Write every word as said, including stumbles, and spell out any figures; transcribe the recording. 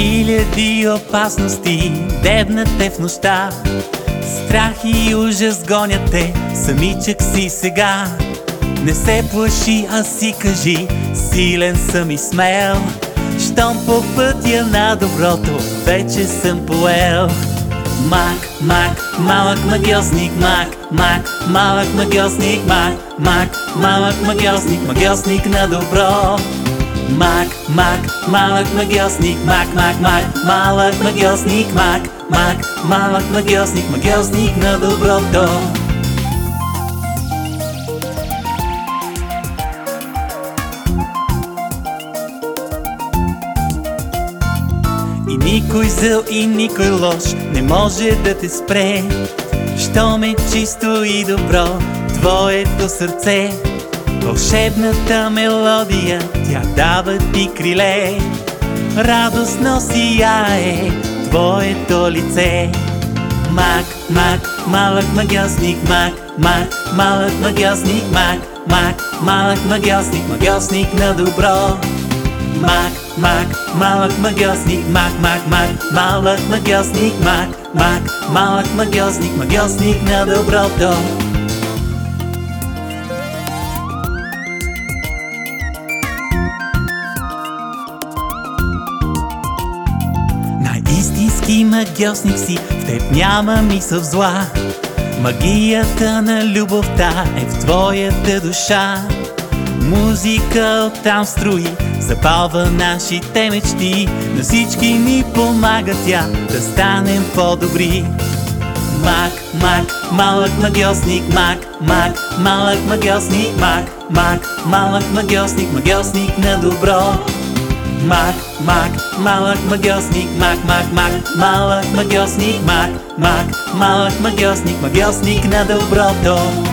Хиляди опасности дебнат те в нощта, страх и ужас гонят те, самичък си сега. Не се плаши, а си кажи, силен съм и смел, щом по пътя на доброто вече съм поел. Мак, мак, малък магьосник, мак, мак, малък магьосник, мак, мак, малък магьосник, магьосник на добро. Мак, мак, малък магьосник, мак, мак, мак, малък магьосник, мак, мак, малък магьосник, магьосник на доброто. И никой зъл и никой лош не може да те спре, щом е чисто и добро твоето сърце. Вълшебната мелодия, тя дава ти криле, радостно сияе твоето лице. Мак, мак, малък магьосник, мак, мак, малък магьосник, мак, мак, малък магьосник, магьосник на добро. Мак, мак, малък магьосник, мак, мак, мак, малък магьосник, мак, мак, малък магьосник, магьосник на доброто. Най-истински магьосник си, в теб няма мисъл зла. Магията на любовта е в твоята душа. Музика оттам струи, запалва нашите мечти. На всички ни помага тя да станем по-добри. Мак, мак, малък магьосник, мак, мак, малък магьосник, мак, мак, малък магьосник, магьосник на добро. Мак, мак, малък магьосник, мак, мак, мак, малък магьосник, мак, мак, малък магьосник, магьосник на доброто.